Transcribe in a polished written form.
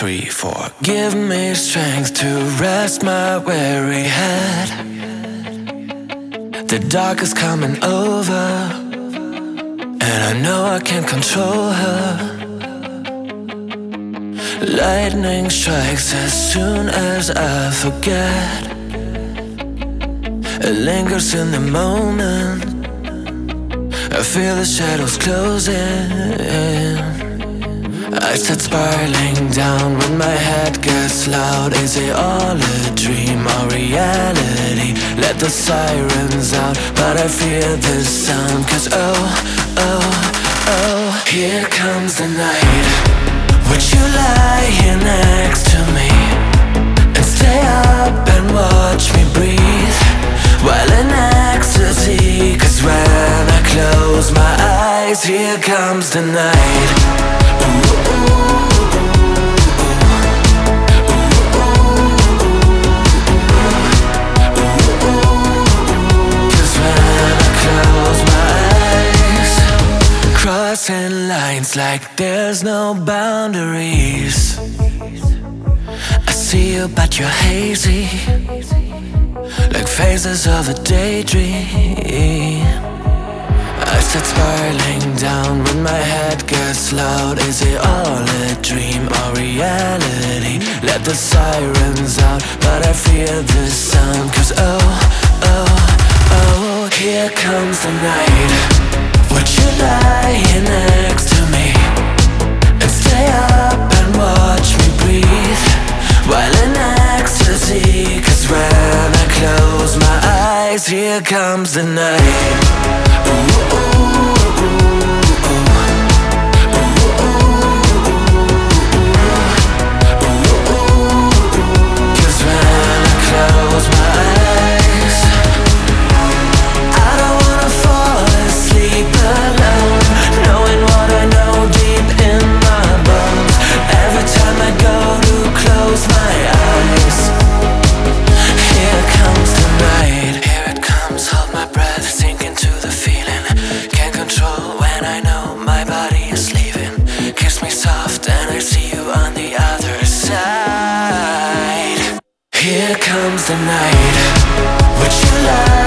3, 4. Give me strength to rest my weary head. The dark is coming over, and I know I can't control her. Lightning strikes as soon as I forget. It lingers in the moment. I feel the shadows closing. I start spiraling down when my head gets loud. Is it all a dream or reality? Let the sirens out, but I fear this sound. Cause oh, oh, oh, here comes the night. Would you lie here next to me and stay up and watch me breathe while in ecstasy? Cause when I close my eyes, here comes the night. Crossing lines like there's no boundaries. I see you but you're hazy, like phases of a daydream. I start spiraling down when my head gets loud. Is it all a dream or reality? Let the sirens out, but I fear this sound. Cause oh, oh, oh, here comes the night. Would you lie here next to me and stay up and watch me breathe while in ecstasy? Cause when I close my eyes, here comes the night. Ooh, ooh, ooh, ooh. Here comes the night. Would you lie?